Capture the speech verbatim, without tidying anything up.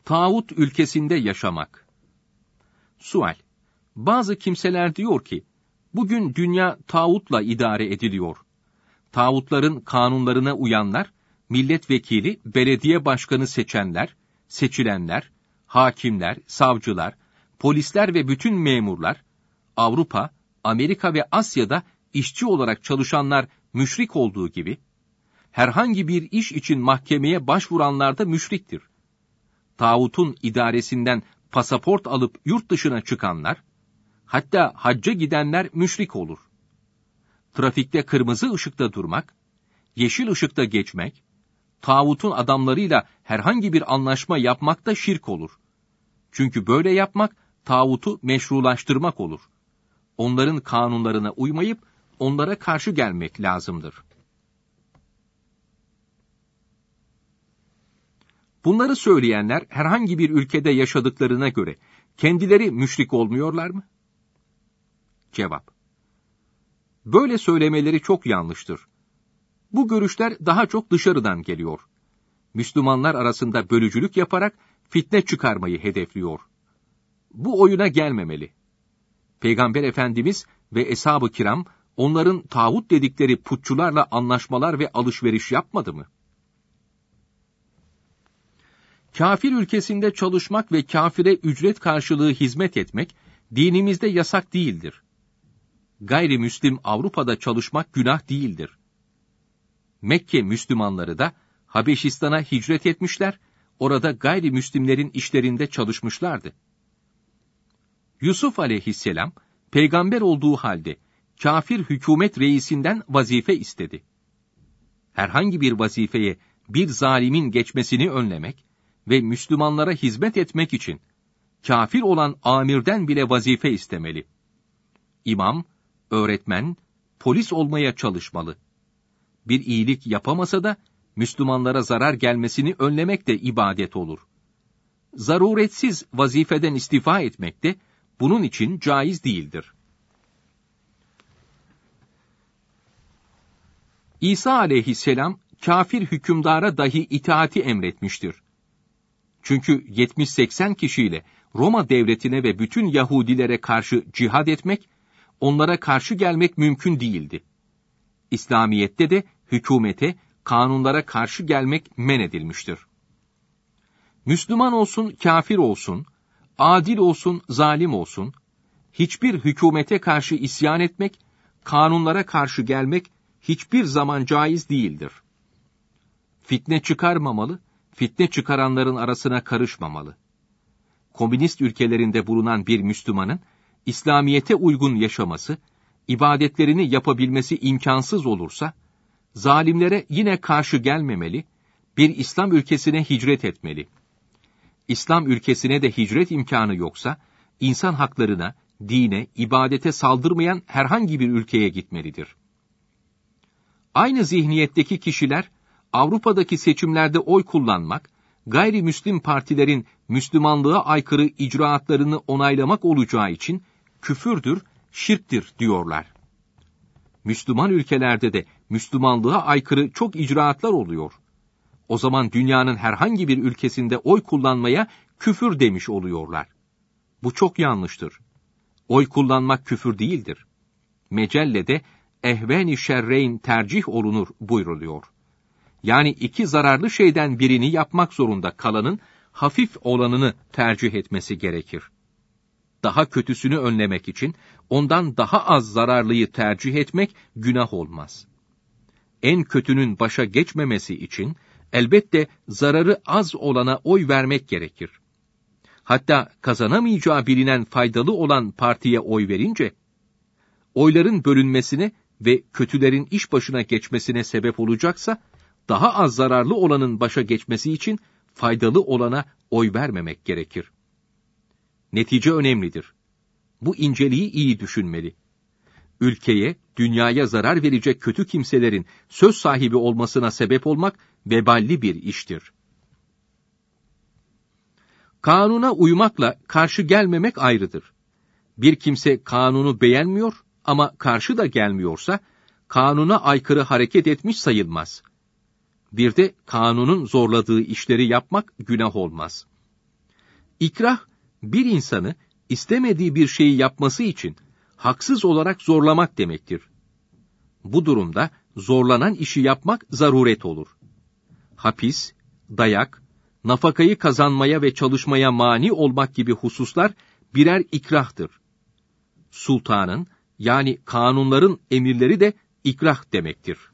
Tağut ülkesinde yaşamak. Sual: Bazı kimseler diyor ki, bugün dünya tağutla idare ediliyor. Tağutların kanunlarına uyanlar, milletvekili, belediye başkanı seçenler, seçilenler, hakimler, savcılar, polisler ve bütün memurlar, Avrupa, Amerika ve Asya'da işçi olarak çalışanlar müşrik olduğu gibi, herhangi bir iş için mahkemeye başvuranlar da müşriktir. Tağutun idaresinden pasaport alıp yurt dışına çıkanlar, hatta hacca gidenler müşrik olur. Trafikte kırmızı ışıkta durmak, yeşil ışıkta geçmek, tağutun adamlarıyla herhangi bir anlaşma yapmak da şirk olur. Çünkü böyle yapmak, tağutu meşrulaştırmak olur. Onların kanunlarına uymayıp, onlara karşı gelmek lazımdır. Bunları söyleyenler herhangi bir ülkede yaşadıklarına göre kendileri müşrik olmuyorlar mı? Cevap: Böyle söylemeleri çok yanlıştır. Bu görüşler daha çok dışarıdan geliyor. Müslümanlar arasında bölücülük yaparak fitne çıkarmayı hedefliyor. Bu oyuna gelmemeli. Peygamber Efendimiz ve Eshab-ı Kiram onların tağut dedikleri putçularla anlaşmalar ve alışveriş yapmadı mı? Kafir ülkesinde çalışmak ve kafire ücret karşılığı hizmet etmek dinimizde yasak değildir. Gayrimüslim Avrupa'da çalışmak günah değildir. Mekke Müslümanları da Habeşistan'a hicret etmişler, orada gayrimüslimlerin işlerinde çalışmışlardı. Yusuf aleyhisselam, peygamber olduğu halde kafir hükümet reisinden vazife istedi. Herhangi bir vazifeye bir zalimin geçmesini önlemek ve Müslümanlara hizmet etmek için kafir olan amirden bile vazife istemeli. İmam, öğretmen, polis olmaya çalışmalı. Bir iyilik yapamasa da Müslümanlara zarar gelmesini önlemek de ibadet olur. Zaruretsiz vazifeden istifa etmek de bunun için caiz değildir. İsa aleyhisselam kafir hükümdara dahi itaati emretmiştir. Çünkü yetmiş seksen kişiyle Roma devletine ve bütün Yahudilere karşı cihad etmek, onlara karşı gelmek mümkün değildi. İslamiyet'te de hükümete, kanunlara karşı gelmek men edilmiştir. Müslüman olsun, kafir olsun, adil olsun, zalim olsun, hiçbir hükümete karşı isyan etmek, kanunlara karşı gelmek hiçbir zaman caiz değildir. Fitne çıkarmamalı, fitne çıkaranların arasına karışmamalı. Komünist ülkelerinde bulunan bir Müslümanın, İslamiyete uygun yaşaması, ibadetlerini yapabilmesi imkansız olursa, zalimlere yine karşı gelmemeli, bir İslam ülkesine hicret etmeli. İslam ülkesine de hicret imkanı yoksa, insan haklarına, dine, ibadete saldırmayan herhangi bir ülkeye gitmelidir. Aynı zihniyetteki kişiler, Avrupa'daki seçimlerde oy kullanmak, gayrimüslim partilerin Müslümanlığa aykırı icraatlarını onaylamak olacağı için küfürdür, şirktir diyorlar. Müslüman ülkelerde de Müslümanlığa aykırı çok icraatlar oluyor. O zaman dünyanın herhangi bir ülkesinde oy kullanmaya küfür demiş oluyorlar. Bu çok yanlıştır. Oy kullanmak küfür değildir. Mecellede ehven-i şerreyn tercih olunur buyruluyor. Yani iki zararlı şeyden birini yapmak zorunda kalanın hafif olanını tercih etmesi gerekir. Daha kötüsünü önlemek için ondan daha az zararlıyı tercih etmek günah olmaz. En kötünün başa geçmemesi için elbette zararı az olana oy vermek gerekir. Hatta kazanamayacağı bilinen faydalı olan partiye oy verince, oyların bölünmesine ve kötülerin iş başına geçmesine sebep olacaksa, daha az zararlı olanın başa geçmesi için faydalı olana oy vermemek gerekir. Netice önemlidir. Bu inceliği iyi düşünmeli. Ülkeye, dünyaya zarar verecek kötü kimselerin söz sahibi olmasına sebep olmak veballi bir iştir. Kanuna uymakla karşı gelmemek ayrıdır. Bir kimse kanunu beğenmiyor ama karşı da gelmiyorsa, kanuna aykırı hareket etmiş sayılmaz. Bir de kanunun zorladığı işleri yapmak günah olmaz. İkrah, bir insanı istemediği bir şeyi yapması için haksız olarak zorlamak demektir. Bu durumda zorlanan işi yapmak zaruret olur. Hapis, dayak, nafakayı kazanmaya ve çalışmaya mani olmak gibi hususlar birer ikrahtır. Sultanın, yani kanunların emirleri de ikrah demektir.